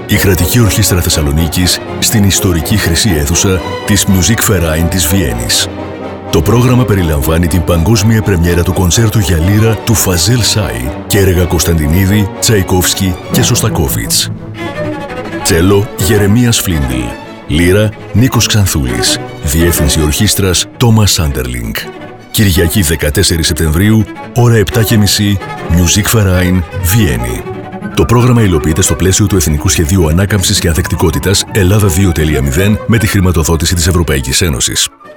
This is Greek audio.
η Κρατική Ορχήστρα Θεσσαλονίκης στην ιστορική χρυσή αίθουσα της Musikverein της Βιέννης. Το πρόγραμμα περιλαμβάνει την παγκόσμια πρεμιέρα του κονσέρτου για λύρα του Φαζέλ Σάι και έργα Κωνσταντινίδη, Τσαϊκόφσκι και Σωστακόβιτς. Τσέλο Γερεμίας Φλίντλ. Λύρα Νίκος Ξανθούλης. Διεύθυνση ορχήστρας Τόμας Σάντερλινγκ. Κυριακή 14 Σεπτεμβρίου, ώρα 7:30, Musikverein, Βιέννη. Το πρόγραμμα υλοποιείται στο πλαίσιο του Εθνικού Σχεδίου Ανάκαμψης και Ανθεκτικότητας Ελλάδα 2.0 με τη χρηματοδότηση της Ευρωπαϊκής Ένωσης.